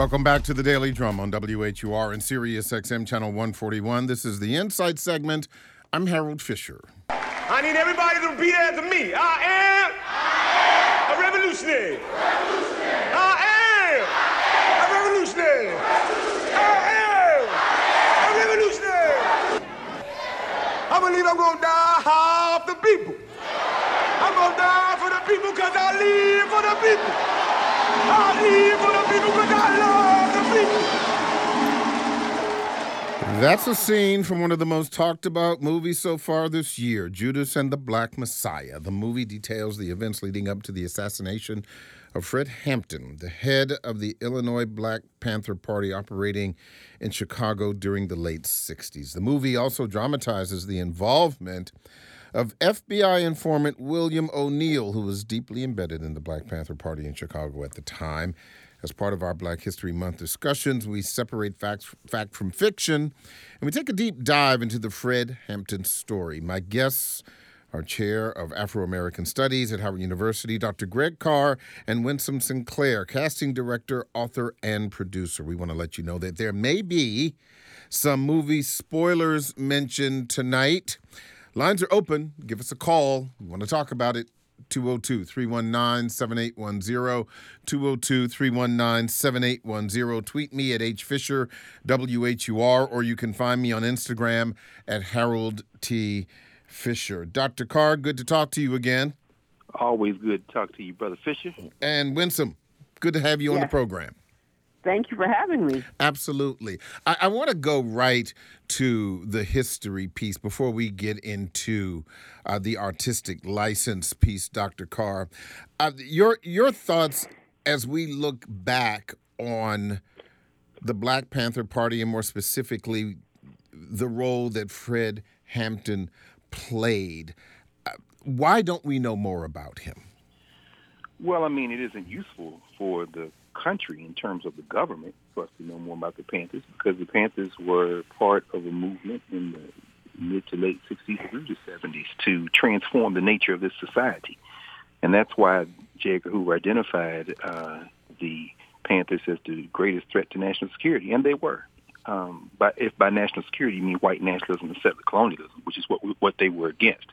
Welcome back to the Daily Drum on WHUR and Sirius XM Channel 141. This is the Insight segment. I'm Harold Fisher. I need everybody to repeat after me. I am a revolutionary. I am a revolutionary. I am a revolutionary. I believe I'm going to die for the people. I'm going to die for the people because I live for the people. I live for the people because I love the people. That's a scene from one of the most talked about movies so far this year, Judas and the Black Messiah. The movie details the events leading up to the assassination of Fred Hampton, the head of the Illinois Black Panther Party operating in Chicago during the late 60s. The movie also dramatizes the involvement of FBI informant William O'Neill, who was deeply embedded in the Black Panther Party in Chicago at the time. As part of our Black History Month discussions, we separate fact from fiction, and we take a deep dive into the Fred Hampton story. My guests are Chair of Afro-American Studies at Howard University, Dr. Greg Carr, and Winsome Sinclair, casting director, author, and producer. We want to let you know that there may be some movie spoilers mentioned tonight. Lines are open. Give us a call. We want to talk about it. 202-319-7810, 202-319-7810. Tweet me at HFisherWHUR, or you can find me on Instagram at Harold T. Fisher. Dr. Carr, good to talk to you again. Always good to talk to you, Brother Fisher. And Winsome, good to have you on the program. Thank you for having me. Absolutely. I want to go right to the history piece before we get into the artistic license piece, Dr. Carr. Your thoughts as we look back on the Black Panther Party and more specifically the role that Fred Hampton played. Why don't we know more about him? Well, I mean, it isn't useful for the country in terms of the government for us to know more about the Panthers, because the Panthers were part of a movement in the mid to late 60s through the 70s to transform the nature of this society. And that's why J. Edgar Hoover identified the Panthers as the greatest threat to national security, and they were. But if by national security you mean white nationalism and settler colonialism, which is what they were against.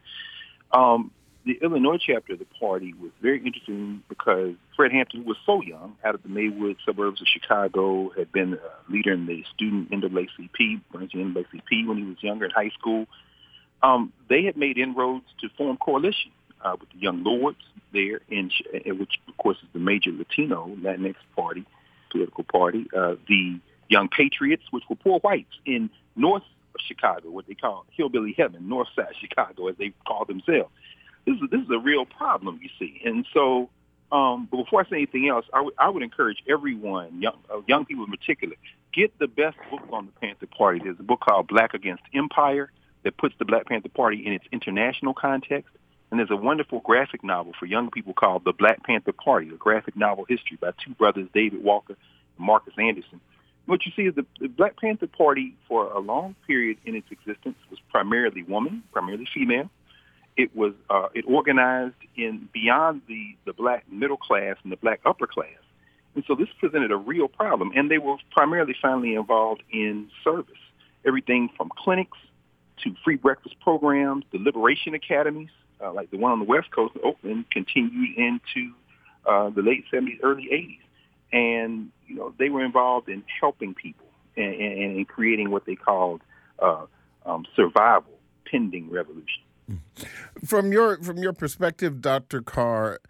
The Illinois chapter of the party was very interesting because Fred Hampton was so young, out of the Maywood suburbs of Chicago, had been a leader in the student NAACP, branching NAACP when he was younger in high school. They had made inroads to form coalition with the Young Lords there, which, of course, is the major Latino Latinx party, political party. The Young Patriots, which were poor whites in north of Chicago, what they call hillbilly heaven, north side Chicago, as they call themselves. This is a real problem, you see. And so, but before I say anything else, I would encourage everyone, young people in particular, get the best book on the Panther Party. There's a book called Black Against Empire that puts the Black Panther Party in its international context. And there's a wonderful graphic novel for young people called The Black Panther Party, a graphic novel history by two brothers, David Walker and Marcus Anderson. What you see is the Black Panther Party, for a long period in its existence, was primarily woman, primarily female. It was it organized in beyond the black middle class and the black upper class. And so this presented a real problem. And they were primarily finally involved in service, everything from clinics to free breakfast programs, the liberation academies, like the one on the West Coast in Oakland, continued into the late 70s, early 80s. And, you know, they were involved in helping people and in creating what they called survival pending revolution. From your perspective, Dr. Carr,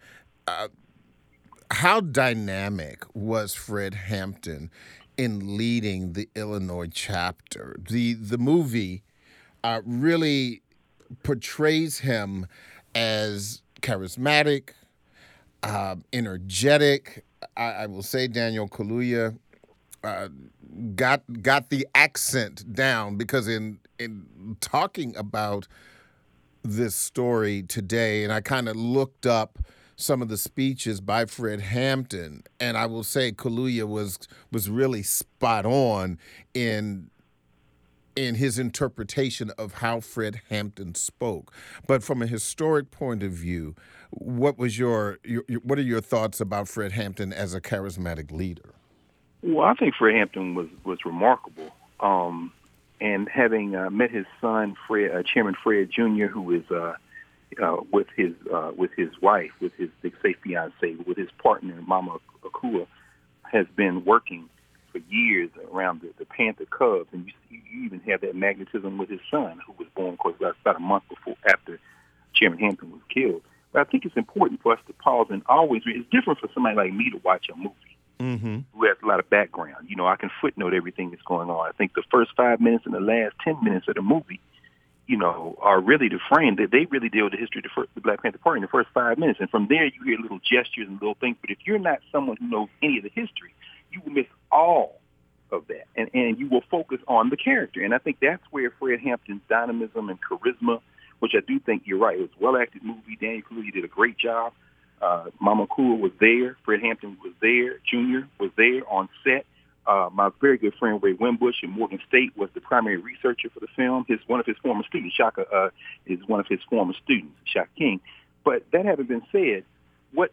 how dynamic was Fred Hampton in leading the Illinois chapter? The movie really portrays him as charismatic, energetic. I will say Daniel Kaluuya got the accent down, because in talking about this story today, and I kind of looked up some of the speeches by Fred Hampton, and I will say Kaluuya was really spot on in his interpretation of how Fred Hampton spoke. But from a historic point of view, what are your thoughts about Fred Hampton as a charismatic leader? Well, I think Fred Hampton was remarkable. And having met his son, Chairman Fred Jr., who is with his wife, with his safe fiance, with his partner, Mama Akua, has been working for years around the Panther Cubs, and you even have that magnetism with his son, who was born, of course, about a month after Chairman Hampton was killed. But I think it's important for us to pause and always read. It's different for somebody like me to watch a movie who has a lot of background. You know, I can footnote everything that's going on. I think the first 5 minutes and the last 10 minutes of the movie, you know, are really the frame that they really deal with the history of the Black Panther Party in the first 5 minutes. And from there, you hear little gestures and little things. But if you're not someone who knows any of the history, you will miss all of that. And you will focus on the character. And I think that's where Fred Hampton's dynamism and charisma, which I do think you're right. It was a well-acted movie. Daniel Kaluuya did a great job. Mama Akua was there. Fred Hampton was there. Junior was there on set. My very good friend Ray Wimbush in Morgan State was the primary researcher for the film. One of his former students, Shaka, is one of his former students, Shaka King. But that having been said, what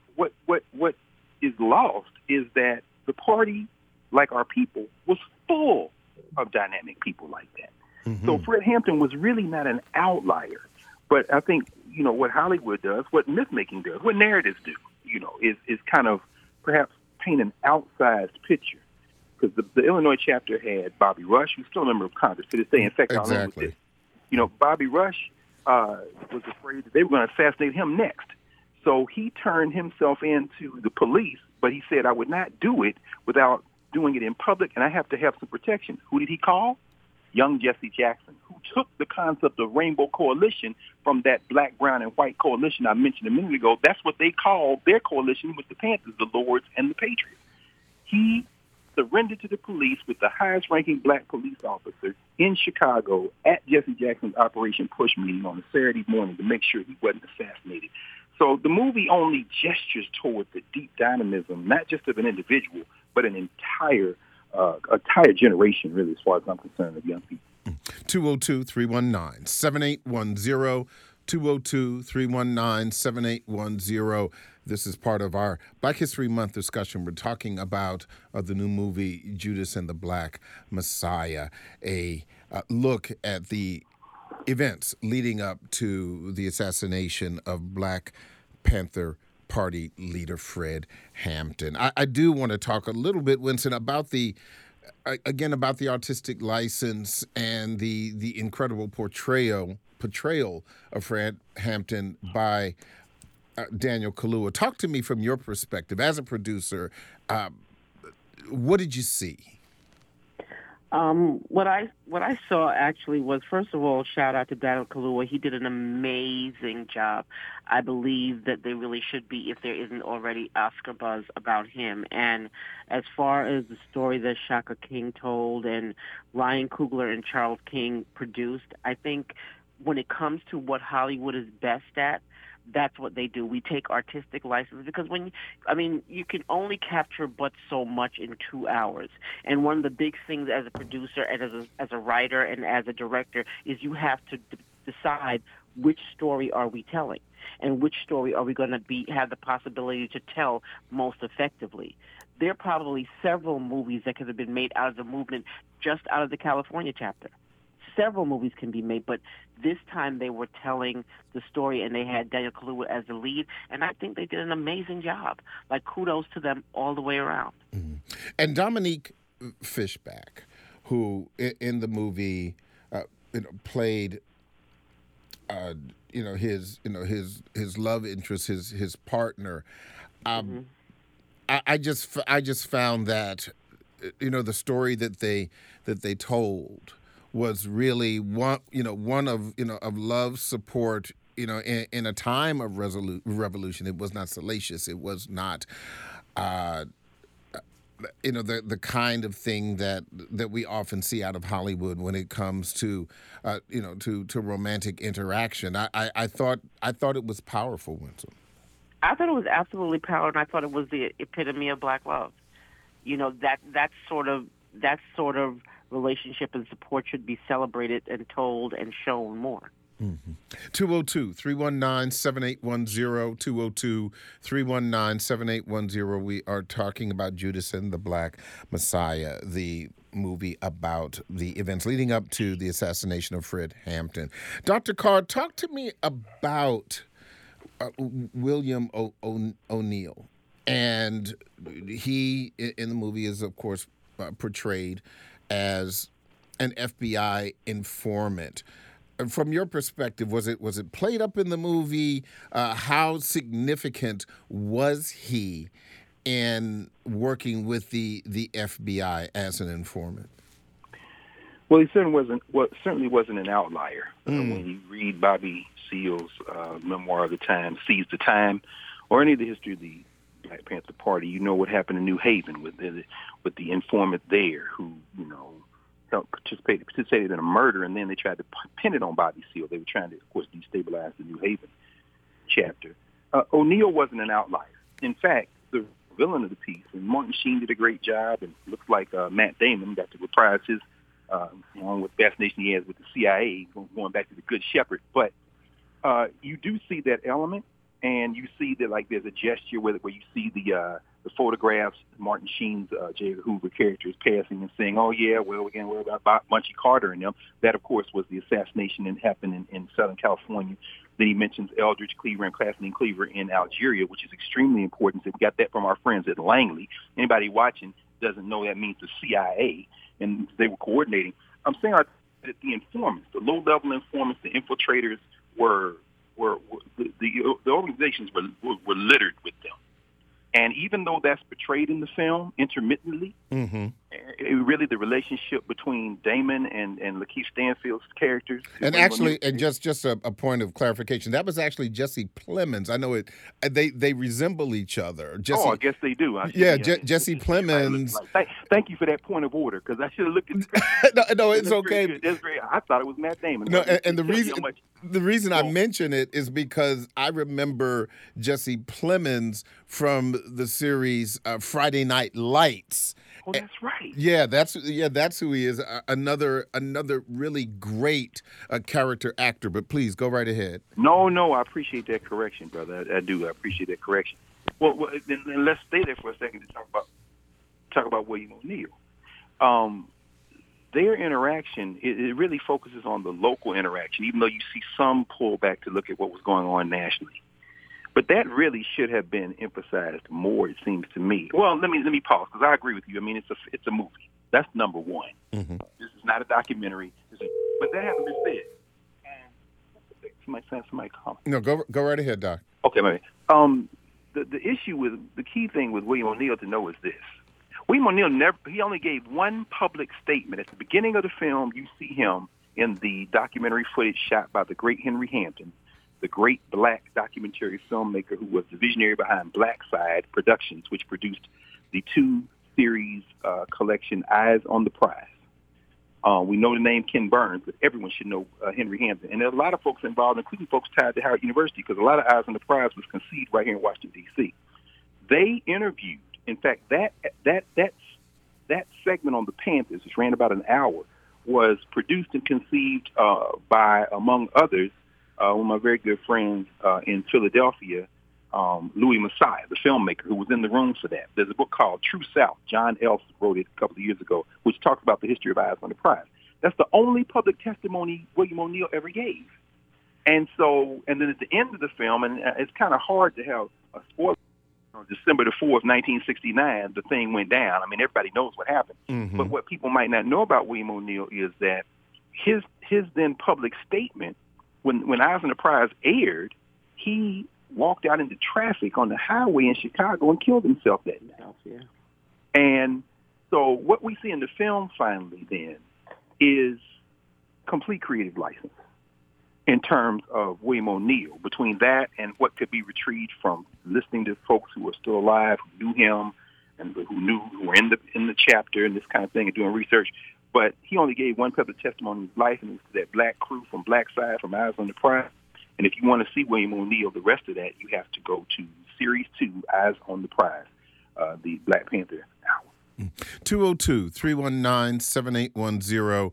is lost is that the party, like our people, was full of dynamic people like that. So Fred Hampton was really not an outlier. But I think, you know, what Hollywood does, what myth-making does, what narratives do, you know, is kind of perhaps paint an outsized picture. Because the Illinois chapter had Bobby Rush, who's still a member of Congress to this day. In fact, I'll end with this. You know, Bobby Rush was afraid that they were going to assassinate him next. So he turned himself into the police, but he said, I would not do it without doing it in public, and I have to have some protection. Who did he call? Young Jesse Jackson, who took the concept of Rainbow Coalition from that black, brown, and white coalition I mentioned a minute ago. That's what they called their coalition with the Panthers, the Lords, and the Patriots. He surrendered to the police with the highest-ranking black police officer in Chicago at Jesse Jackson's Operation Push meeting on a Saturday morning to make sure he wasn't assassinated. So the movie only gestures toward the deep dynamism, not just of an individual, but an entire generation, really, as far as I'm concerned, of young people. 202-319-7810, 202-319-7810. This is part of our Black History Month discussion. We're talking about the new movie, Judas and the Black Messiah, a look at the events leading up to the assassination of Black Panther Party leader Fred Hampton. I do want to talk a little bit, Winston, about the artistic license and the incredible portrayal of Fred Hampton by Daniel Kaluuya. Talk to me from your perspective as a producer. What did you see? What I saw actually was, first of all, shout out to Daniel Kaluuya. He did an amazing job. I believe that there really should be, if there isn't already, Oscar buzz about him. And as far as the story that Shaka King told and Ryan Coogler and Charles King produced, I think when it comes to what Hollywood is best at, that's what they do. We take artistic license because you can only capture but so much in 2 hours. And one of the big things as a producer and as a writer and as a director is you have to decide which story are we telling and which story are we going to have the possibility to tell most effectively. There are probably several movies that could have been made out of the movement just out of the California chapter. Several movies can be made, but this time they were telling the story and they had Daniel Kaluuya as the lead, and I think they did an amazing job. Like, kudos to them all the way around. Mm-hmm. And Dominique Fishback, who in the movie played his love interest, his partner. I just found that the story that they told was really one of love, support, in a time of revolution. It was not salacious. It was not the kind of thing that we often see out of Hollywood when it comes to to romantic interaction. I thought it was powerful, Winston. I thought it was absolutely powerful, and I thought it was the epitome of black love. That sort of relationship and support should be celebrated and told and shown more. 202-319-7810, 202-319-7810. We are talking about Judas and the Black Messiah, the movie about the events leading up to the assassination of Fred Hampton. Dr. Carr, talk to me about William O'Neill. And he, in the movie, is, of course, portrayed as an FBI informant. From your perspective, was it played up in the movie? How significant was he in working with the FBI as an informant? Well, he certainly wasn't an outlier. When you read Bobby Seale's memoir of the time, Seize the Time, or any of the history of the Black Panther Party, you know what happened in New Haven with the informant there who, participated in a murder, and then they tried to pin it on Bobby Seale. They were trying to, of course, destabilize the New Haven chapter. O'Neill wasn't an outlier. In fact, the villain of the piece, and Martin Sheen did a great job, and it looks like Matt Damon got to reprise his, along with the fascination he has with the CIA, going back to the Good Shepherd. But you do see that element, and you see that, like, there's a gesture where you see the photographs, Martin Sheen's J. Edgar Hoover character is passing and saying, "Oh yeah, well, we're going to worry about Bunchy Carter and them." That, of course, was the assassination that happened in Southern California. Then he mentions Eldridge Cleaver and Kathleen Cleaver in Algeria, which is extremely important. So we got that from our friends at Langley. Anybody watching doesn't know that means the CIA, and they were coordinating. I'm saying that the informants, the low-level informants, the infiltrators were the organizations were littered with them. And even though that's portrayed in the film intermittently, really the relationship between Damon and Lakeith Stanfield's characters. And actually, and just a point of clarification, that was actually Jesse Plemons. I know they resemble each other. I guess they do. Jesse Plemons. Thank you for that point of order, because I should have looked at it. No, it's okay. That's great. I thought it was Matt Damon. No, and the reason I mention it is because I remember Jesse Plemons from the series Friday Night Lights. Oh, that's right. Yeah, that's who he is. Another really great character actor. But please go right ahead. No, I appreciate that correction, brother. I do. I appreciate that correction. Well, then let's stay there for a second to talk about William O'Neill. Their interaction, it really focuses on the local interaction, even though you see some pullback to look at what was going on nationally. But that really should have been emphasized more, it seems to me. Well, let me pause, because I agree with you. I mean, it's a movie. That's number one. This is not a documentary. But that hasn't been said. Somebody call me. No, go right ahead, Doc. Okay, maybe. The issue with the key thing with William O'Neill to know is this. William O'Neill he only gave one public statement. At the beginning of the film, you see him in the documentary footage shot by the great Henry Hampton, the great black documentary filmmaker who was the visionary behind Black Side Productions, which produced the 2-series collection Eyes on the Prize. We know the name Ken Burns, but everyone should know Henry Hampton. And there are a lot of folks involved, including folks tied to Howard University, because a lot of Eyes on the Prize was conceived right here in Washington, D.C. They interviewed, in fact, that segment on the Panthers, which ran about an hour, was produced and conceived by, among others, one of my very good friends in Philadelphia, Louis Messiah, the filmmaker, who was in the room for that. There's a book called True South. John Elf wrote it a couple of years ago, which talks about the history of Eyes on the Prize. That's the only public testimony William O'Neill ever gave. And then at the end of the film, and it's kind of hard to have a spoiler, on December the 4th, 1969, the thing went down. I mean, everybody knows what happened. But what people might not know about William O'Neill is that his then public statement, when Eyes on the Prize aired, he walked out into traffic on the highway in Chicago and killed himself that night. Yeah. And so what we see in the film finally then is complete creative license in terms of William O'Neill, between that and what could be retrieved from listening to folks who are still alive, who knew him, and who were in the chapter and this kind of thing and doing research. But he only gave one public testimony in his life, and it was to that black crew from Black Side, from Eyes on the Prize. And if you want to see William O'Neill, the rest of that, you have to go to Series 2, Eyes on the Prize, the Black Panther hour. 202-319-7810.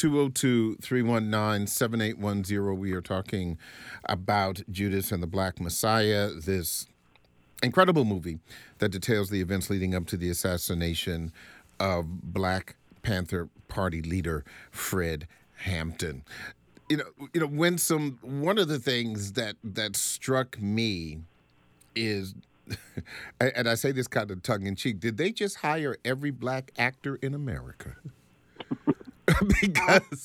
202-319-7810. We are talking about Judas and the Black Messiah, this incredible movie that details the events leading up to the assassination of Black Panther Party leader Fred Hampton. Winsome, one of the things that struck me is, and I say this kind of tongue-in-cheek, did they just hire every black actor in America? Because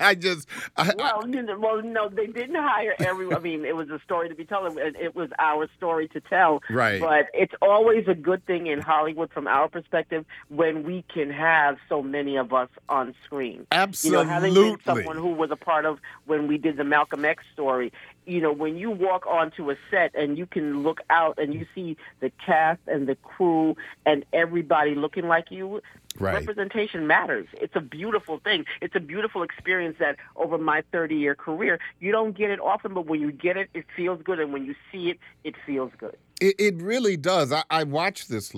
no, they didn't hire everyone. I mean, it was a story to be told. It was our story to tell. Right. But it's always a good thing in Hollywood, from our perspective, when we can have so many of us on screen. Absolutely. Having been someone who was a part of when we did the Malcolm X story, when you walk onto a set and you can look out and you see the cast and the crew and everybody looking like you, right. Representation matters. It's a beautiful thing. It's a beautiful experience that over my 30-year career, you don't get it often, but when you get it, it feels good. And when you see it, it feels good. It really does. I watched this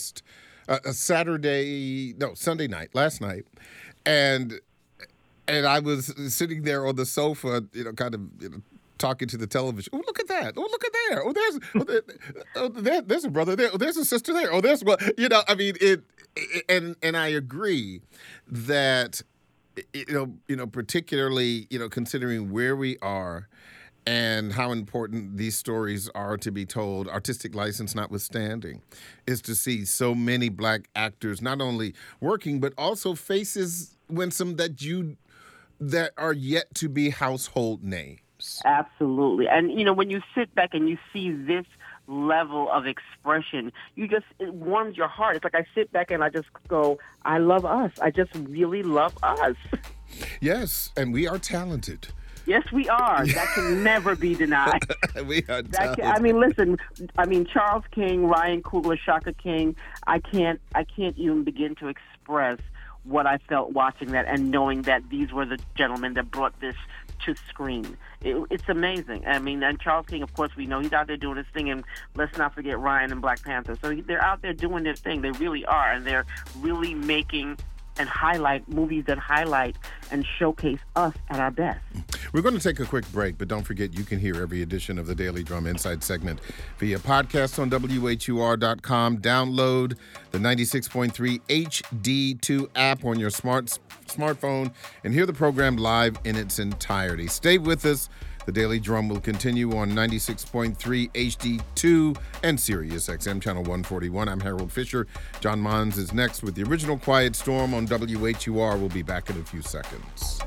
Sunday night, last night, and I was sitting there on the sofa, talking to the television. Oh, look at that! Oh, look at there! There's a brother there. Oh, there's a sister there. Oh, there's one. And I agree that particularly considering where we are and how important these stories are to be told, artistic license notwithstanding, is to see so many black actors not only working but also faces, Winsome, that are yet to be household names. Absolutely. And, when you sit back and you see this level of expression, it warms your heart. It's like I sit back and I just go, I love us. I just really love us. Yes, and we are talented. Yes, we are. That can never be denied. We are talented. Listen, Charles King, Ryan Coogler, Shaka King, I can't even begin to express what I felt watching that and knowing that these were the gentlemen that brought this to screen. It's amazing. And Charles King, of course, we know he's out there doing his thing, and let's not forget Ryan and Black Panther. So they're out there doing their thing. They really are, and they're really making and highlight movies that highlight and showcase us at our best. We're going to take a quick break, but don't forget you can hear every edition of the Daily Drum Inside segment via podcast on WHUR.com. Download the 96.3 HD2 app on your smartphone and hear the program live in its entirety. Stay with us. The Daily Drum will continue on 96.3 HD2 and Sirius XM Channel 141. I'm Harold Fisher. John Mons is next with the original Quiet Storm on WHUR. We'll be back in a few seconds.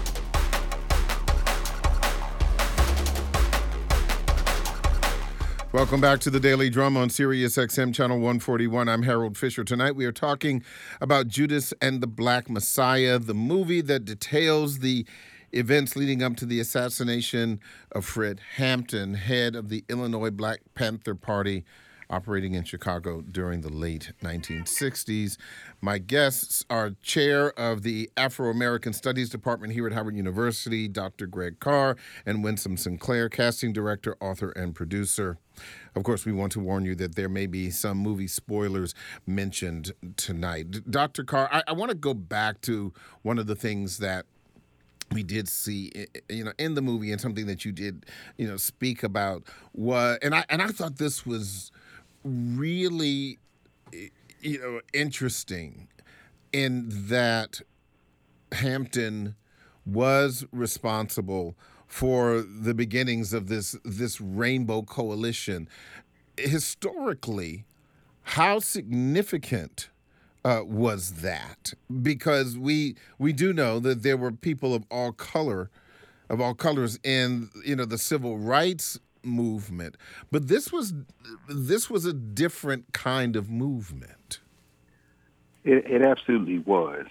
Welcome back to the Daily Drum on Sirius XM Channel 141. I'm Harold Fisher. Tonight we are talking about Judas and the Black Messiah, the movie that details the events leading up to the assassination of Fred Hampton, head of the Illinois Black Panther Party, operating in Chicago during the late 1960s. My guests are Chair of the Afro-American Studies Department here at Howard University, Dr. Greg Carr, and Winsome Sinclair, casting director, author, and producer. Of course, we want to warn you that there may be some movie spoilers mentioned tonight. Dr. Carr, I want to go back to one of the things that we did see, in the movie, and something that you did, speak about and I thought this was really, interesting, in that Hampton was responsible for the beginnings of this Rainbow Coalition. Historically, how significant was that? Because we do know that there were people of all colors in the civil rights movement, but this was a different kind of movement. It absolutely was,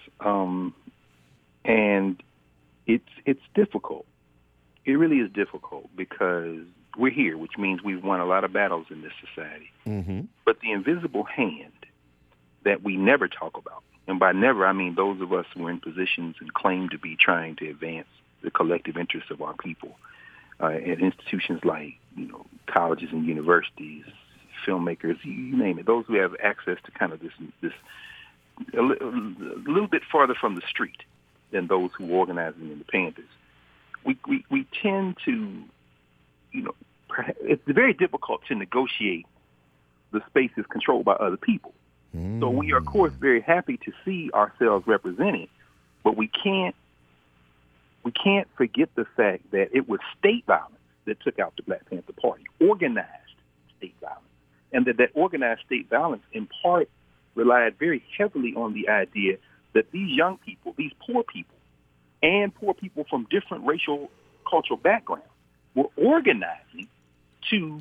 and it's difficult. It really is difficult because we're here, which means we've won a lot of battles in this society. Mm-hmm. But the invisible hand that we never talk about, and by never I mean those of us who are in positions and claim to be trying to advance the collective interests of our people at institutions like colleges and universities, filmmakers, you name it, those who have access to kind of this a little bit farther from the street than those who were organizing in the Panthers. We tend to, it's very difficult to negotiate the spaces controlled by other people. So we are, of course, very happy to see ourselves represented, but we can't forget the fact that it was state violence that took out the Black Panther Party, organized state violence, and that organized state violence in part relied very heavily on the idea that these young people, these poor people, and poor people from different racial, cultural backgrounds were organizing to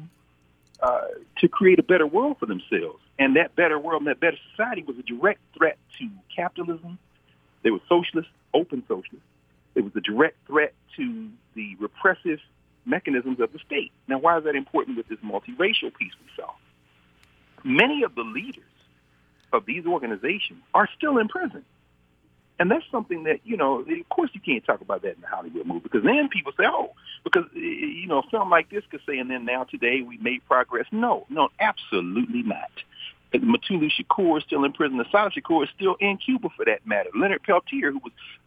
create a better world for themselves. And that better world and that better society was a direct threat to capitalism. They were socialists, open socialists. It was a direct threat to the repressive mechanisms of the state. Now, why is that important with this multiracial piece we saw? Many of the leaders of these organizations are still in prison. And that's something that, of course you can't talk about that in a Hollywood movie, because then people say, because, a film like this could say, and then now today we made progress. No, absolutely not. Mutulu Shakur is still in prison. Assata Shakur is still in Cuba, for that matter. Leonard Peltier, who was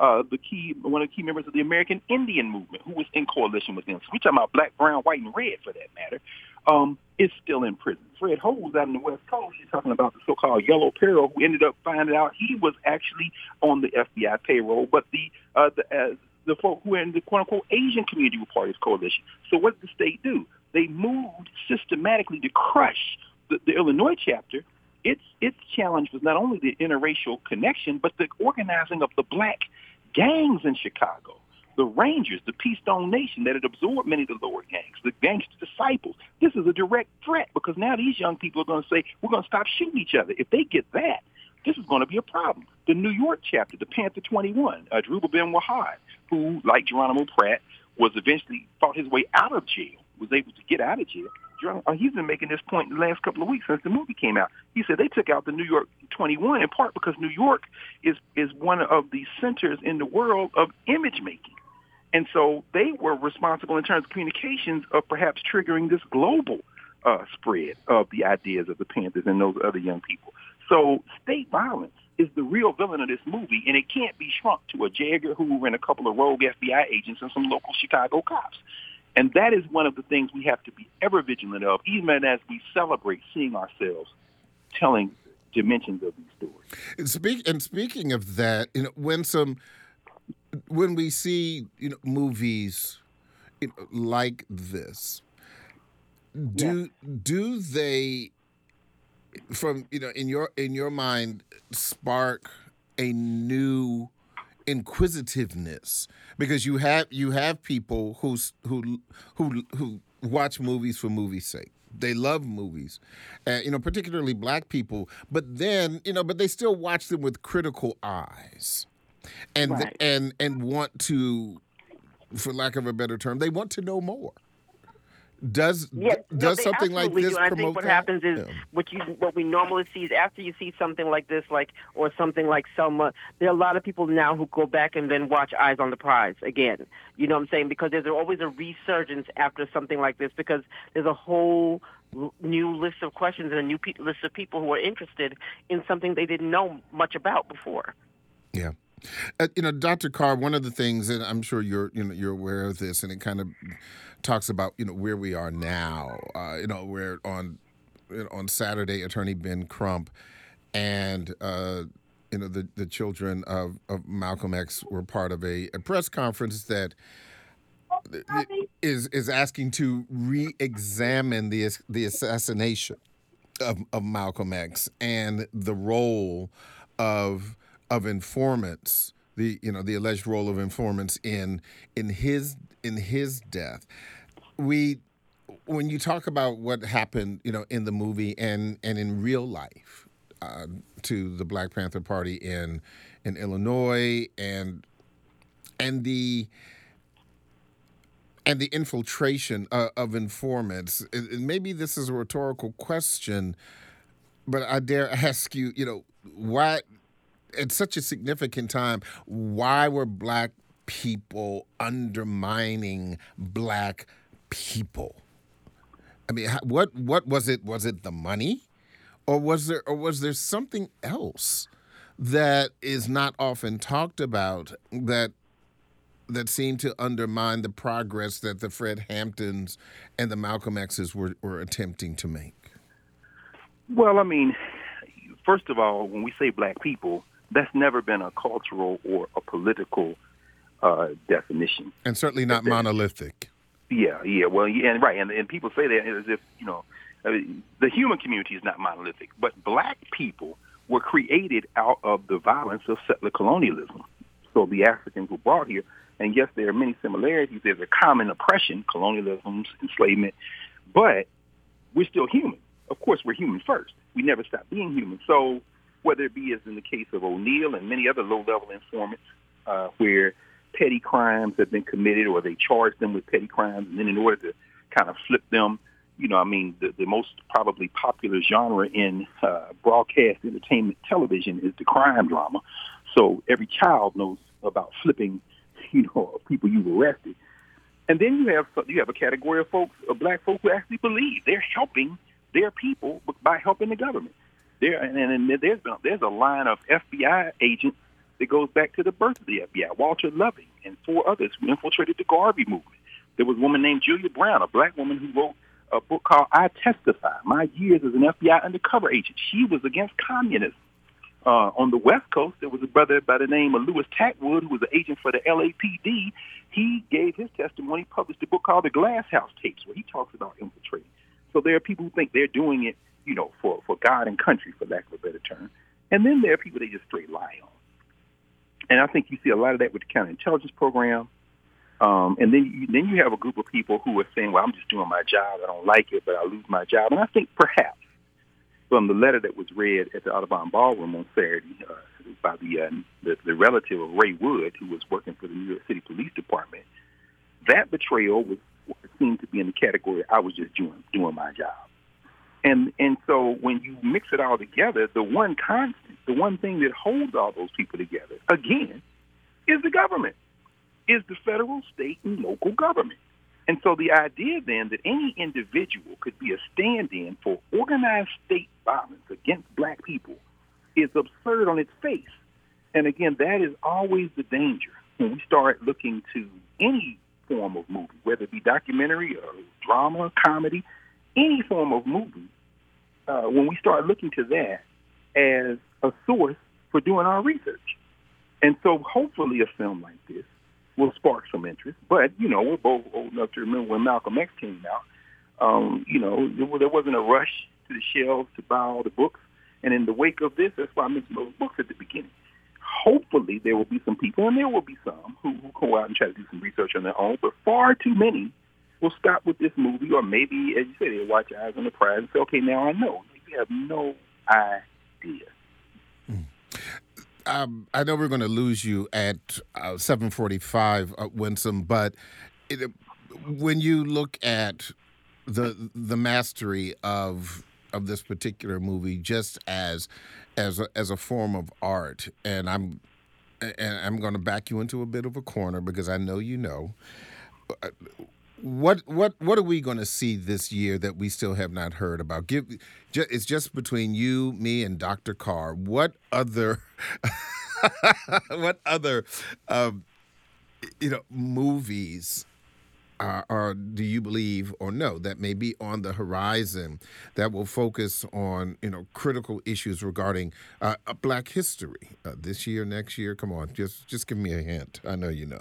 one of the key members of the American Indian movement, who was in coalition with them. So we're talking about black, brown, white, and red, for that matter, is still in prison. Fred Holmes out in the West Coast, he's talking about the so-called Yellow Peril, who ended up finding out he was actually on the FBI payroll, but the folk who were in the quote-unquote Asian community were part of his coalition. So what did the state do? They moved systematically to crush the Illinois chapter. Its challenge was not only the interracial connection, but the organizing of the black gangs in Chicago, the Rangers, the Peastone Nation that had absorbed many of the lower gangs, the Gangster Disciples. This is a direct threat, because now these young people are going to say, we're going to stop shooting each other. If they get that, this is going to be a problem. The New York chapter, the Panther 21, Druba Ben Wahad, who, like Geronimo Pratt, was eventually fought his way out of jail, was able to get out of jail. He's been making this point in the last couple of weeks since the movie came out. He said they took out the New York 21 in part because New York is one of the centers in the world of image making. And so they were responsible in terms of communications of perhaps triggering this global spread of the ideas of the Panthers and those other young people. So state violence is the real villain of this movie, and it can't be shrunk to a J. Edgar Hoover and a couple of rogue FBI agents and some local Chicago cops. And that is one of the things we have to be ever vigilant of, even as we celebrate seeing ourselves telling dimensions of these stories. And speaking of that, when we see movies like this, do they, from in your mind, spark a new inquisitiveness? Because you have people who watch movies for movies' sake. They love movies, particularly black people. But then, but they still watch them with critical eyes, and Right. and want to, for lack of a better term, they want to know more. Does something like this do. I promote think what that? happens is what we normally see is after you see something like this, or something like Selma, there are a lot of people now who go back and then watch Eyes on the Prize again. You know what I'm saying? Because there's always a resurgence after something like this, because there's a whole new list of questions and a new list of people who are interested in something they didn't know much about before. Yeah. Dr. Carr, one of the things, and I'm sure you're aware of this, and it kind of talks about where we are now. Where on Saturday, Attorney Ben Crump and the children of Malcolm X were part of a press conference that is asking to re-examine the assassination of Malcolm X and the role of informants, the alleged role of informants in his death. When you talk about what happened, in the movie and in real life, to the Black Panther Party in Illinois and the infiltration of informants, and maybe this is a rhetorical question, but I dare ask you, why? At such a significant time, why were black people undermining black people? I mean, what was it? Was it the money, or was there something else that is not often talked about that seem to undermine the progress that the Fred Hamptons and the Malcolm X's were attempting to make? Well, I mean, first of all, when we say black people, that's never been a cultural or a political definition. And certainly not monolithic. Yeah. Well, yeah, and right, and people say that as if I mean, the human community is not monolithic, but black people were created out of the violence of settler colonialism. So the Africans were brought here, and yes, there are many similarities. There's a common oppression, colonialism, enslavement, but we're still human. Of course, we're human first. We never stop being human. So whether it be as in the case of O'Neill and many other low-level informants where petty crimes have been committed or they charge them with petty crimes, and then in order to kind of flip them, the most probably popular genre in broadcast entertainment television is the crime drama. So every child knows about flipping, people you've arrested. And then you have a category of folks, of black folk, who actually believe they're helping their people by helping the government. There's a line of FBI agents that goes back to the birth of the FBI. Walter Loving and 4 others who infiltrated the Garvey movement. There was a woman named Julia Brown, a black woman who wrote a book called I Testify, My Years as an FBI Undercover Agent. She was against communism. On the West Coast, there was a brother by the name of Louis Tatwood, who was an agent for the LAPD. He gave his testimony, published a book called The Glass House Tapes, where he talks about infiltrating. So there are people who think they're doing it, for God and country, for lack of a better term. And then there are people they just straight lie on. And I think you see a lot of that with the counterintelligence program. And then you have a group of people who are saying, well, I'm just doing my job. I don't like it, but I lose my job. And I think perhaps from the letter that was read at the Audubon Ballroom on Saturday by the relative of Ray Wood, who was working for the New York City Police Department, that betrayal seemed to be in the category I was just doing my job. And so when you mix it all together, the one constant, the one thing that holds all those people together, again, is the government, is the federal, state, and local government. And so the idea then that any individual could be a stand-in for organized state violence against black people is absurd on its face. And again, that is always the danger when we start looking to any form of movie, whether it be documentary or drama, comedy, any form of movie, when we start looking to that as a source for doing our research. And so hopefully a film like this will spark some interest. But, we're both old enough to remember when Malcolm X came out, there wasn't a rush to the shelves to buy all the books. And in the wake of this, that's why I mentioned those books at the beginning. Hopefully there will be some people, and there will be some, who go out and try to do some research on their own, but far too many will stop with this movie, or maybe, as you said, they'll watch Eyes on the Prize and say, okay, now I know. Maybe have no idea. I know we're going to lose you at 7:45, Winsome, but when you look at the mastery of this particular movie, just as a form of art, and I'm going to back you into a bit of a corner because I know you know. What are we going to see this year that we still have not heard about? It's just between you, me, and Dr. Carr. What other movies or do you believe or know that may be on the horizon that will focus on critical issues regarding Black history this year, next year? Come on, just give me a hint. I know you know.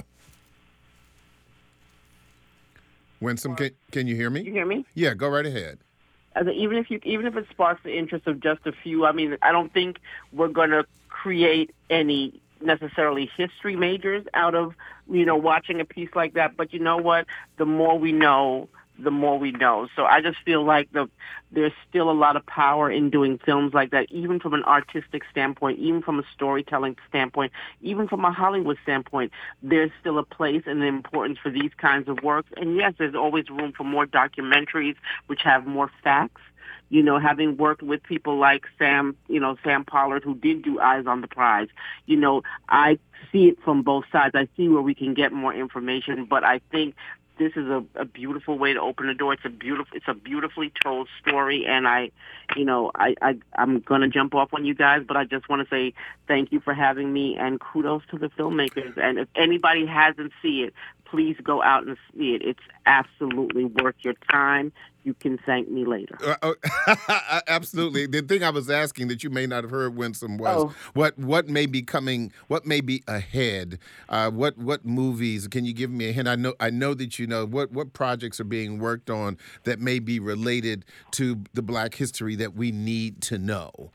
Winsome, can you hear me? You hear me? Yeah, go right ahead. Even if it sparks the interest of just a few, I mean, I don't think we're going to create any necessarily history majors out of, watching a piece like that. But you know what? The more we know, the more we know. So I just feel like there's still a lot of power in doing films like that, even from an artistic standpoint, even from a storytelling standpoint, even from a Hollywood standpoint. There's still a place and an importance for these kinds of works. And yes, there's always room for more documentaries which have more facts. Having worked with people like Sam Pollard, who did do Eyes on the Prize, I see it from both sides. I see where we can get more information, but I think this is a beautiful way to open the door. It's a beautifully told story, and I'm gonna jump off on you guys, but I just want to say thank you for having me, and kudos to the filmmakers. And if anybody hasn't seen it, please go out and see it. It's absolutely worth your time. You can thank me later. Absolutely. The thing I was asking that you may not have heard, Winsome, was what may be coming, what may be ahead, what movies? Can you give me a hint? I know that you know what projects are being worked on that may be related to the Black history that we need to know.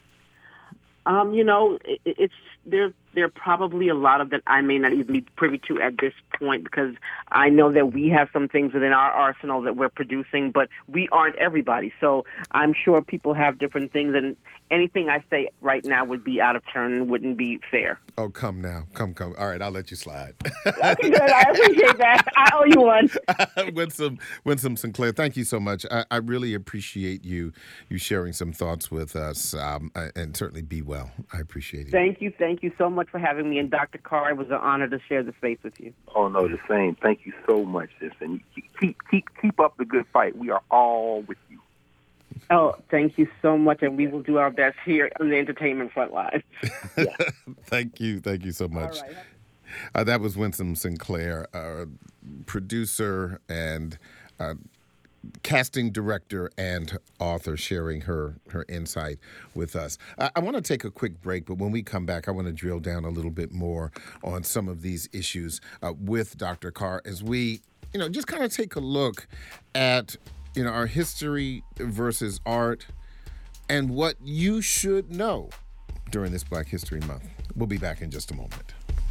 There are probably a lot of that I may not even be privy to at this point, because I know that we have some things within our arsenal that we're producing, but we aren't everybody. So I'm sure people have different things, and anything I say right now would be out of turn and wouldn't be fair. Oh, come now. Come. All right, I'll let you slide. Okay, good. I appreciate that. I owe you one. Winsome Sinclair, thank you so much. I really appreciate you sharing some thoughts with us, and certainly be well. I appreciate it. Thank you so much for having me. And Dr. Carr, it was an honor to share the space with you. Oh, no, the same. Thank you so much, sis. And keep up the good fight. We are all with you. Oh, thank you so much, and we will do our best here on the entertainment front line. Yeah. Thank you so much. All right. That was Winsome Sinclair, producer and casting director and author, sharing her insight with us. I want to take a quick break, but when we come back, I want to drill down a little bit more on some of these issues with Dr. Carr as we, just kind of take a look at our history versus art and what you should know during this Black History Month. We'll be back in just a moment.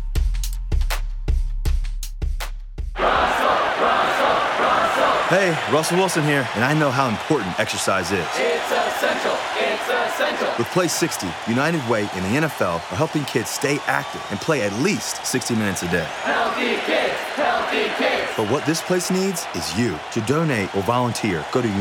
Hey, Russell Wilson here, and I know how important exercise is. It's essential. It's essential. With Play 60, United Way and the NFL are helping kids stay active and play at least 60 minutes a day. Healthy kids, healthy kids. But what this place needs is you. To donate or volunteer, go to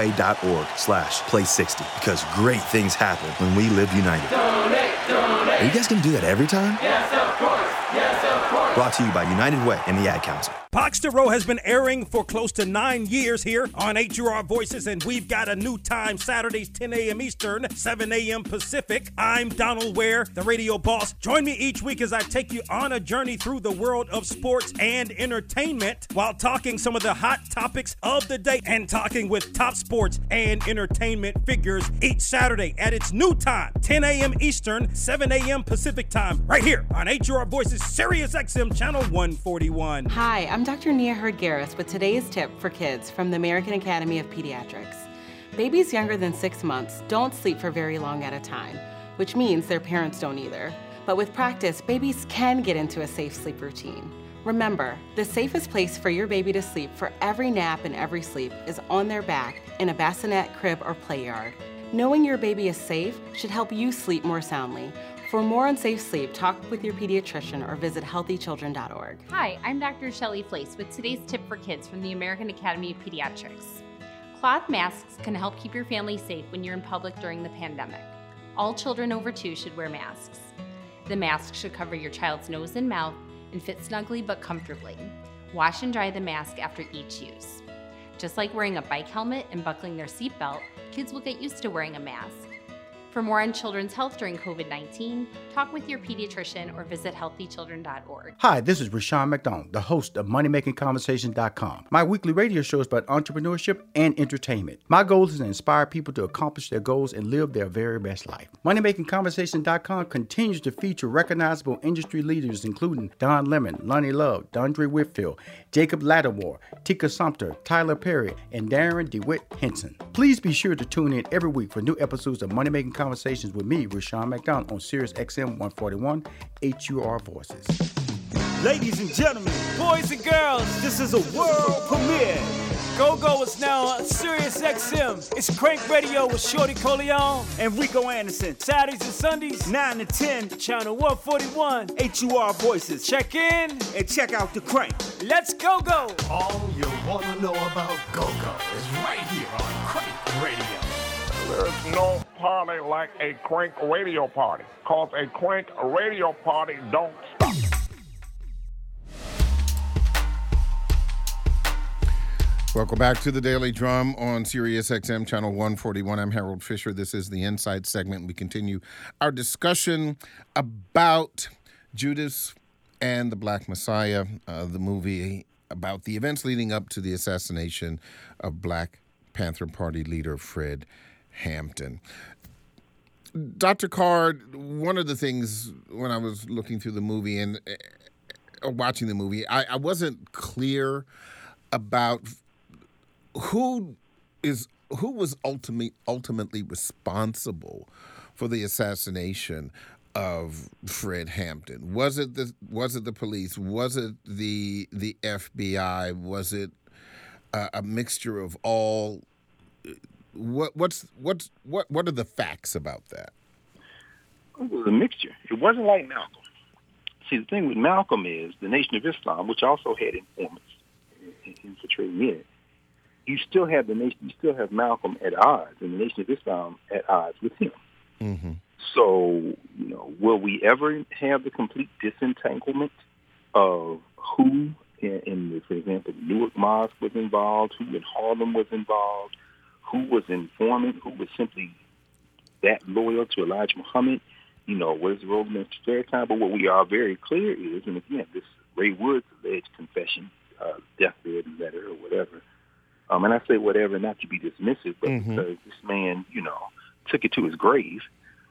unitedway.org/play60, because great things happen when we live united. Donate. Are you guys going to do that every time? Yes, of course. Yes, of course. Brought to you by United Way and the Ad Council. Box to Row has been airing for close to 9 years here on HUR Voices, and we've got a new time, Saturdays 10 a.m. Eastern, 7 a.m. Pacific. I'm Donald Ware, the radio boss. Join me each week as I take you on a journey through the world of sports and entertainment while talking some of the hot topics of the day and talking with top sports and entertainment figures each Saturday at its new time, 10 a.m. Eastern, 7 a.m. Pacific time, right here on HUR Voices, Sirius XM Channel 141. Hi, I'm Dr. Nia Hurd-Garris with today's tip for kids from the American Academy of Pediatrics. Babies younger than 6 months don't sleep for very long at a time, which means their parents don't either. But with practice, babies can get into a safe sleep routine. Remember, the safest place for your baby to sleep for every nap and every sleep is on their back in a bassinet, crib, or play yard. Knowing your baby is safe should help you sleep more soundly. For more on safe sleep, talk with your pediatrician or visit healthychildren.org. Hi, I'm Dr. Shelley Flace with today's tip for kids from the American Academy of Pediatrics. Cloth masks can help keep your family safe when you're in public during the pandemic. All children over 2 should wear masks. The mask should cover your child's nose and mouth and fit snugly but comfortably. Wash and dry the mask after each use. Just like wearing a bike helmet and buckling their seatbelt, kids will get used to wearing a mask. For more on children's health during COVID-19, talk with your pediatrician or visit healthychildren.org. Hi, this is Rashawn McDonald, the host of MoneyMakingConversation.com. My weekly radio show is about entrepreneurship and entertainment. My goal is to inspire people to accomplish their goals and live their very best life. MoneyMakingConversation.com continues to feature recognizable industry leaders including Don Lemon, Lonnie Love, Dondre Whitfield, Jacob Lattimore, Tika Sumpter, Tyler Perry, and Darren DeWitt Henson. Please be sure to tune in every week for new episodes of Money Making Conversations with me, Rashawn McDonald, on Sirius XM 141, HUR Voices. Ladies and gentlemen, boys and girls, this is a world premiere. Go-Go is now on Sirius XM. It's Crank Radio with Shorty Coleon and Rico Anderson. Saturdays and Sundays, 9 to 10, channel 141, HUR Voices. Check in and check out the Crank. Let's go-go. All you want to know about Go-Go is right here on Crank Radio. There's no party like a Crank radio party, cause a Crank radio party don't stop. Welcome back to the Daily Drum on Sirius XM Channel 141. I'm Harold Fisher. This is the Insight segment. We continue our discussion about Judas and the Black Messiah, the movie about the events leading up to the assassination of Black Panther Party leader Fred Hampton. Dr. Card, one of the things when I was looking through the movie and watching the movie, I wasn't clear about who was ultimately responsible for the assassination of Fred Hampton. Was it the police? Was it the FBI? Was it a mixture of all? What are the facts about that? It was a mixture. It wasn't like Malcolm. See, the thing with Malcolm is the Nation of Islam, which also had informants infiltrating in it. You still have the nation. You still have Malcolm at odds, and the Nation of Islam at odds with him. Mm-hmm. So, will we ever have the complete disentanglement of who, for example, the Newark Mosque was involved, who in Harlem was involved, who was informant, who was simply that loyal to Elijah Muhammad? What is the role of Mr. Farrakhan? But what we are very clear is, and again, this Ray Woods alleged confession, deathbed letter or whatever. And I say whatever not to be dismissive, but because this man, took it to his grave.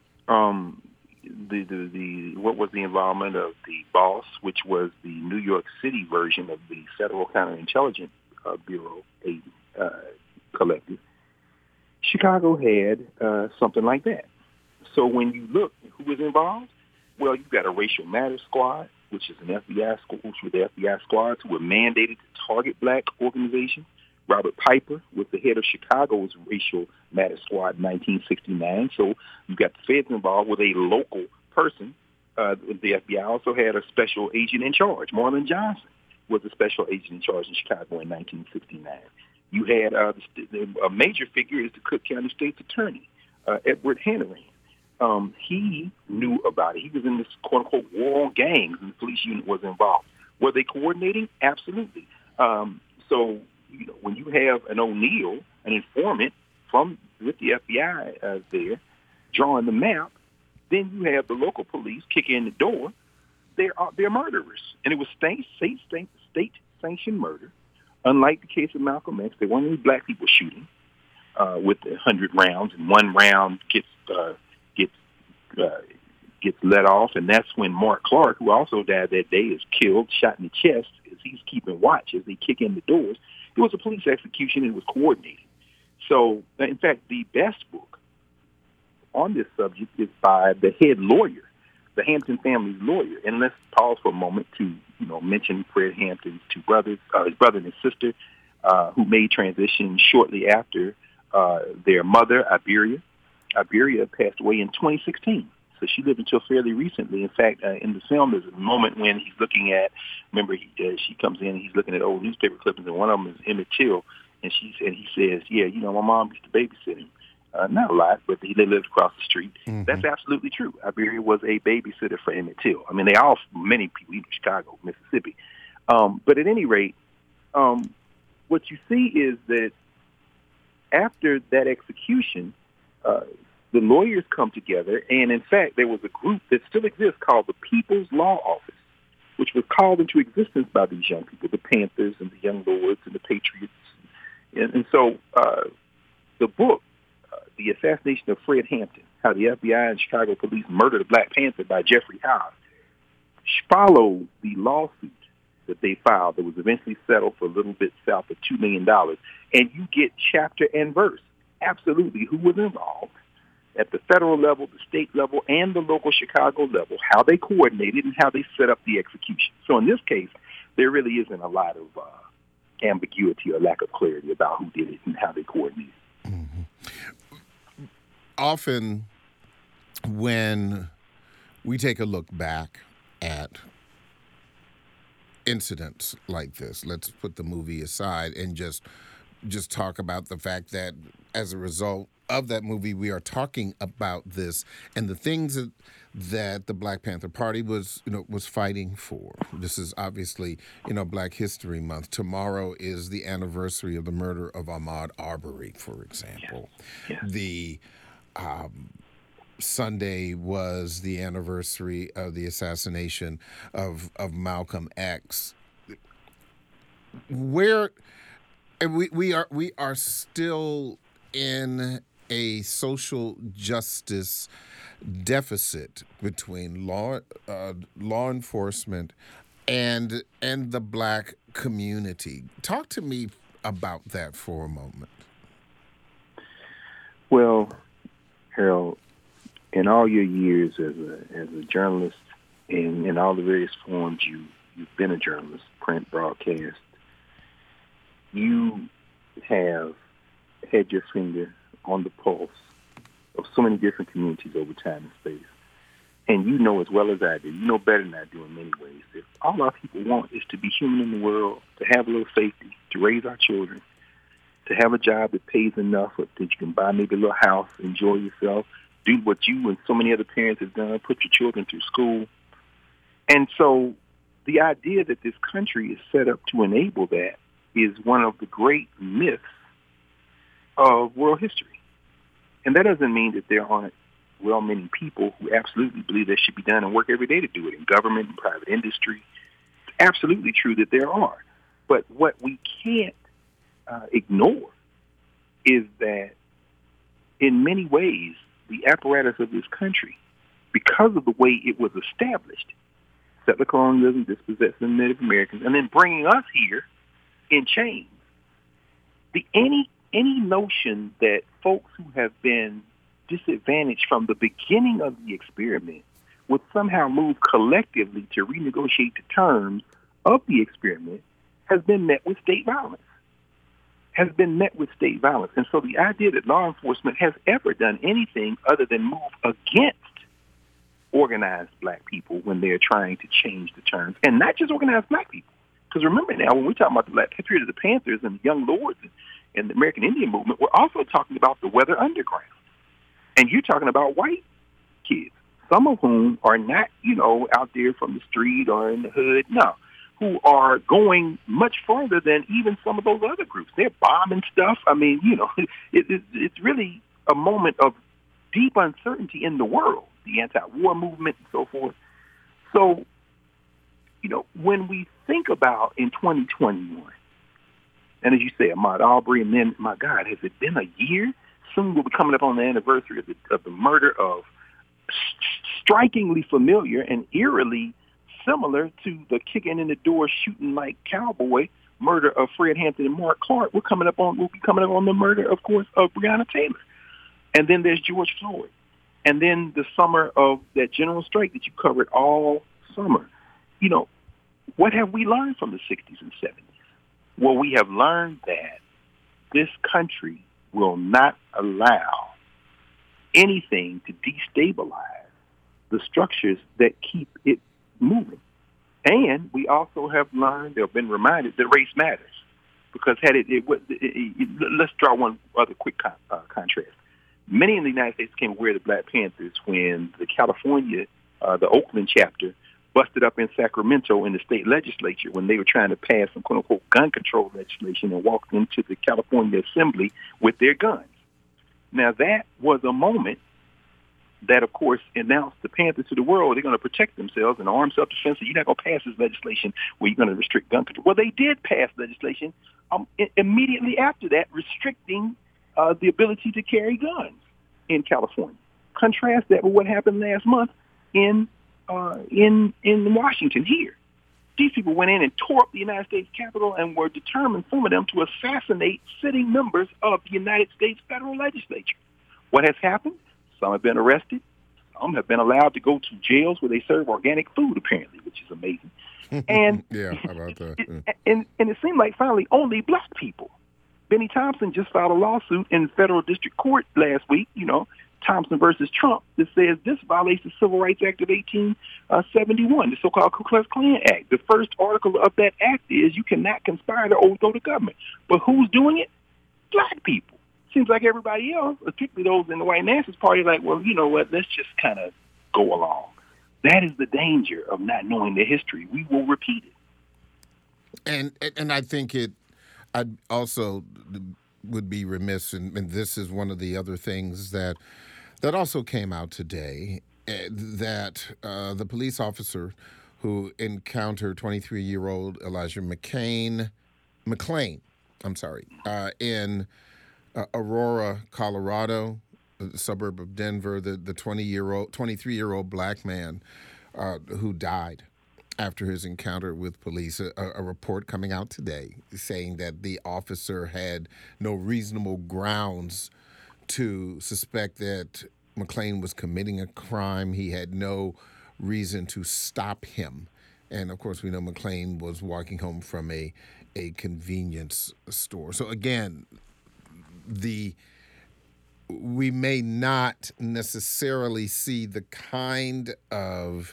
What was the involvement of the boss, which was the New York City version of the Federal Counterintelligence Bureau collective? Chicago had something like that. So when you look at who was involved, well, you've got a Racial Matters Squad, which is an FBI squad, which were the FBI squads who were mandated to target black organizations. Robert Piper was the head of Chicago's Racial Matters Squad in 1969. So you've got the feds involved with a local person. The FBI also had a special agent in charge. Marlon Johnson was a special agent in charge in Chicago in 1969. You had a major figure is the Cook County State's Attorney, Edward Hanneran. He knew about it. He was in this quote-unquote war on gangs, and the police unit was involved. Were they coordinating? Absolutely. So, when you have an O'Neill, an informant with the FBI there, drawing the map, then you have the local police kick in the door. They're murderers, and it was state-sanctioned murder. Unlike the case of Malcolm X, there weren't any black people shooting with 100 rounds, and one round gets let off, and that's when Mark Clark, who also died that day, is killed, shot in the chest as he's keeping watch as they kick in the doors. It was a police execution, and it was coordinated. So, in fact, the best book on this subject is by the head lawyer, the Hampton family's lawyer. And let's pause for a moment to, mention Fred Hampton's two brothers, his brother and his sister, who made transition shortly after their mother, Iberia. Iberia passed away in 2016. So she lived until fairly recently. In fact, in the film, there's a moment when he's looking at, she comes in and he's looking at old newspaper clippings, and one of them is Emmett Till, and he says, my mom used to babysit him. Not a lot, but they lived across the street. Mm-hmm. That's absolutely true. Iberia was a babysitter for Emmett Till. I mean, many people, even Chicago, Mississippi. But at any rate, what you see is that after that execution, the lawyers come together, and in fact, there was a group that still exists called the People's Law Office, which was called into existence by these young people, the Panthers and the Young Lords and the Patriots. And so the book, The Assassination of Fred Hampton, How the FBI and Chicago Police Murdered a Black Panther by Jeffrey Howe, followed the lawsuit that they filed that was eventually settled for a little bit south of $2 million. And you get chapter and verse, absolutely, who was involved at the federal level, the state level, and the local Chicago level, how they coordinated and how they set up the execution. So in this case, there really isn't a lot of ambiguity or lack of clarity about who did it and how they coordinated. Mm-hmm. Often when we take a look back at incidents like this, let's put the movie aside and just talk about the fact that as a result of that movie, we are talking about this and the things that the Black Panther Party was fighting for. This is obviously, Black History Month. Tomorrow is the anniversary of the murder of Ahmaud Arbery, for example. Yeah. The Sunday was the anniversary of the assassination of Malcolm X. Where we are still in a social justice deficit between law enforcement and the Black community. Talk to me about that for a moment. Well, Harold, in all your years as a journalist, in all the various forms you've been a journalist, print, broadcast, you have had your finger on the pulse of so many different communities over time and space. And you know as well as I do, you know better than I do in many ways, that all our people want is to be human in the world, to have a little safety, to raise our children, to have a job that pays enough that you can buy maybe a little house, enjoy yourself, do what you and so many other parents have done, put your children through school. And so the idea that this country is set up to enable that is one of the great myths of world history. And that doesn't mean that there aren't many people who absolutely believe that should be done and work every day to do it in government and private industry. It's absolutely true that there are. But what we can't ignore is that in many ways, the apparatus of this country, because of the way it was established, settler colonialism, dispossessing Native Americans, and then bringing us here in chains, any notion that folks who have been disadvantaged from the beginning of the experiment would somehow move collectively to renegotiate the terms of the experiment has been met with state violence. And so the idea that law enforcement has ever done anything other than move against organized Black people when they're trying to change the terms, and not just organized Black people. Because remember now, when we talk about the Black period of the Panthers and the Young Lords and the American Indian movement, we're also talking about the Weather Underground. And you're talking about white kids, some of whom are not, out there from the street or in the hood, no, who are going much further than even some of those other groups. They're bombing stuff. I mean, it's really a moment of deep uncertainty in the world, the anti-war movement and so forth. So, when we think about in 2021, and as you say, Ahmaud Arbery, and then, my God, has it been a year? Soon we'll be coming up on the anniversary of the murder of strikingly familiar and eerily similar to the kicking in the door, shooting like cowboy murder of Fred Hampton and Mark Clark. We'll be coming up on the murder, of course, of Breonna Taylor. And then there's George Floyd. And then the summer of that general strike that you covered all summer. What have we learned from the 60s and 70s? Well, we have learned that this country will not allow anything to destabilize the structures that keep it moving. And we also have learned, or been reminded, that race matters. Because let's draw one other quick contrast. Many in the United States became aware of the Black Panthers when the California, the Oakland chapter, busted up in Sacramento in the state legislature when they were trying to pass some quote-unquote gun control legislation and walked into the California Assembly with their guns. Now, that was a moment that, of course, announced the Panthers to the world. They're going to protect themselves in armed self-defense. You're not going to pass this legislation where you're going to restrict gun control. Well, they did pass legislation immediately after that restricting the ability to carry guns in California. Contrast that with what happened last month in Washington here. These people went in and tore up the United States Capitol and were determined, some of them, to assassinate sitting members of the United States federal legislature. What has happened? Some have been arrested. Some have been allowed to go to jails where they serve organic food, apparently, which is amazing. And yeah, how about that? And it seemed like finally only Black people. Benny Thompson just filed a lawsuit in federal district court last week, Thompson versus Trump, that says this violates the Civil Rights Act of 1871, the so-called Ku Klux Klan Act. The first article of that act is you cannot conspire to overthrow the government. But who's doing it? Black people. seems like everybody else, particularly those in the white nationalist party, like, well, you know what, let's just kind of go along. That is the danger of not knowing the history. We will repeat it. And I think I also would be remiss, and this is one of the other things that also came out today, that the police officer who encountered 23-year-old Elijah McClain, in Aurora, Colorado, a suburb of Denver, the 23-year-old black man who died after his encounter with police. A report coming out today saying that the officer had no reasonable grounds to suspect that McClain was committing a crime. He had no reason to stop him. And, of course, we know McClain was walking home from a convenience store. So, again, we may not necessarily see the kind of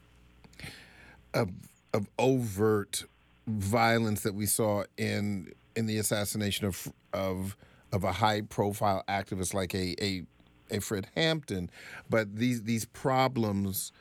overt violence that we saw in the assassination of a high-profile activist like a Fred Hampton, but these problems,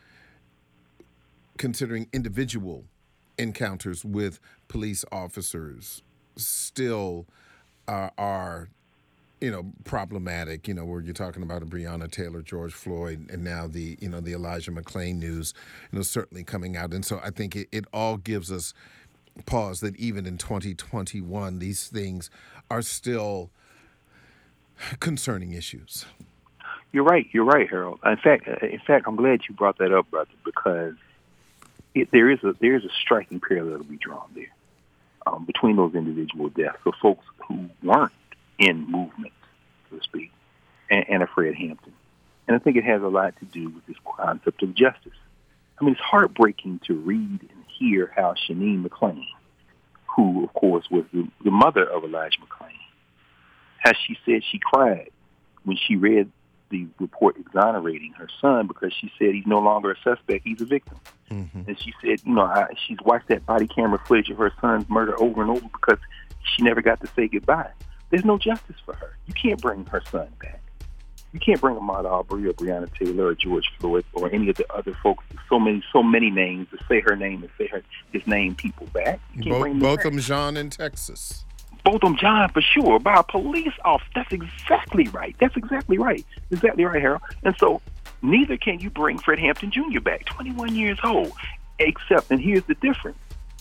considering individual encounters with police officers, still are problematic. Where you're talking about a Breonna Taylor, George Floyd, and now the Elijah McClain news, certainly coming out. And so I think it all gives us pause that even in 2021, these things are still concerning issues. You're right, Harold. In fact, I'm glad you brought that up, brother, because there is a striking parallel to be drawn there between those individual deaths of folks who weren't in movement, so to speak, and a Fred Hampton. And I think it has a lot to do with this concept of justice. I mean, it's heartbreaking to read and hear how Shaneen McClain, who, of course, was the mother of Elijah McClain, how she said she cried when she read the report exonerating her son because she said he's no longer a suspect, he's a victim. Mm-hmm. And she said, she's watched that body camera footage of her son's murder over and over because she never got to say goodbye. There's no justice for her. You can't bring her son back. You can't bring Ahmaud Arbery or Breonna Taylor or George Floyd or any of the other folks, so many names, to say her name and say his name people back. You can't bring them both back. of them John in Texas. Both of them John, for sure, by a police officer. That's exactly right. Exactly right, Harold. And so neither can you bring Fred Hampton Jr. back, 21 years old, except, and here's the difference.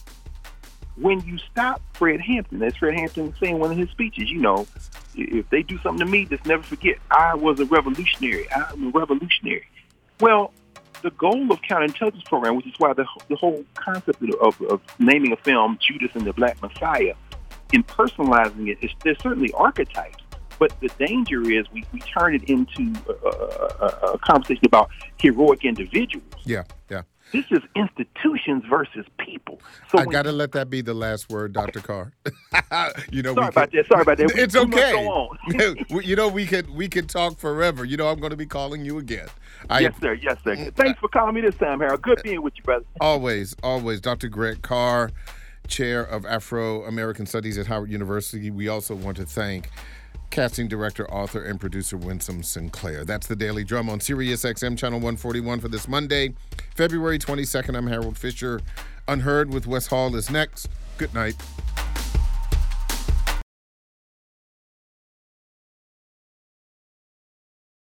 When you stop Fred Hampton, as Fred Hampton was saying in one of his speeches, if they do something to me, just never forget, I was a revolutionary. I'm a revolutionary. Well, the goal of counterintelligence program, which is why the whole concept of naming a film Judas and the Black Messiah, in personalizing it, there's certainly archetypes, but the danger is we turn it into a conversation about heroic individuals. Yeah. This is institutions versus people. So I got to let that be the last word, Dr. Carr. Sorry about that. It's okay. We could talk forever. I'm going to be calling you again. Yes, sir. Thanks for calling me this time, Harold. Good being with you, brother. Always. Dr. Greg Carr, Chair of Afro-American Studies at Howard University. We also want to thank casting director, author, and producer Winsome Sinclair. That's the Daily Drum on Sirius XM Channel 141 for this Monday, February 22nd. I'm Harold Fisher. Unheard with Wes Hall is next. Good night.